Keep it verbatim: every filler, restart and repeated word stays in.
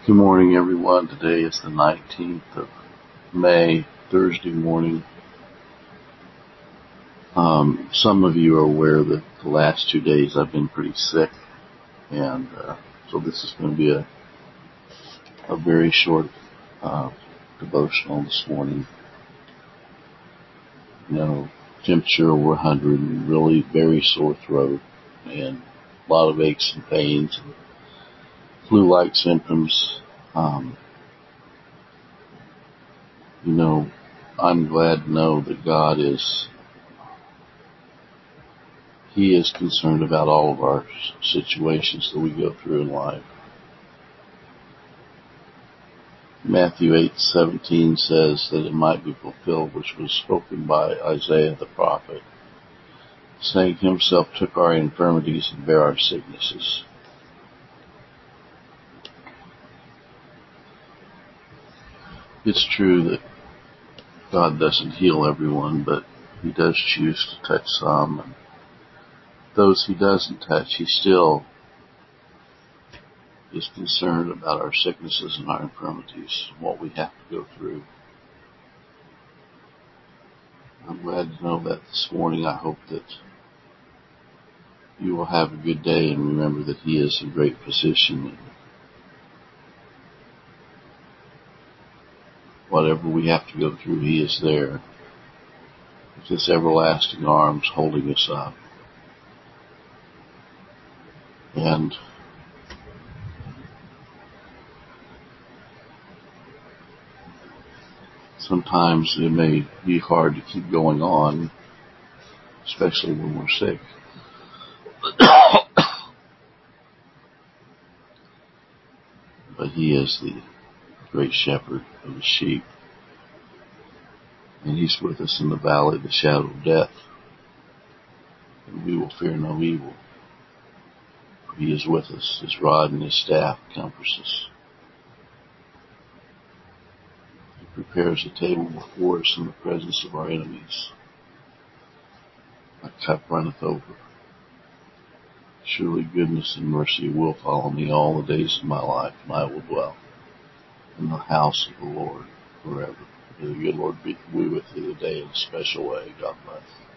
Good morning, everyone. Today is the nineteenth of May, Thursday morning. Um, some of you are aware that the last two days I've been pretty sick, and uh, so this is going to be a, a very short uh, devotional this morning. You know, temperature over one hundred and really very sore throat and a lot of aches and pains and flu-like symptoms. Um, you know, I'm glad to know that God is He is concerned about all of our situations that we go through in life. Matthew eight seventeen says that it might be fulfilled which was spoken by Isaiah the prophet, saying, Himself took our infirmities and bare our sicknesses. It's true that God doesn't heal everyone, but He does choose to touch some, and those He doesn't touch, He still is concerned about our sicknesses and our infirmities, what we have to go through. I'm glad to know that this morning. I hope that you will have a good day and remember that He is a great physician. Whatever we have to go through, He is there with His everlasting arms holding us up. And sometimes it may be hard to keep going on, especially when we're sick. But He is the great shepherd of the sheep. And He's with us in the valley of the shadow of death. And we will fear no evil. For He is with us. His rod and His staff comforts us. He prepares a table before us in the presence of our enemies. My cup runneth over. Surely goodness and mercy will follow me all the days of my life, and I will dwell in the house of the Lord forever. May the good Lord be with you today in a special way. God bless.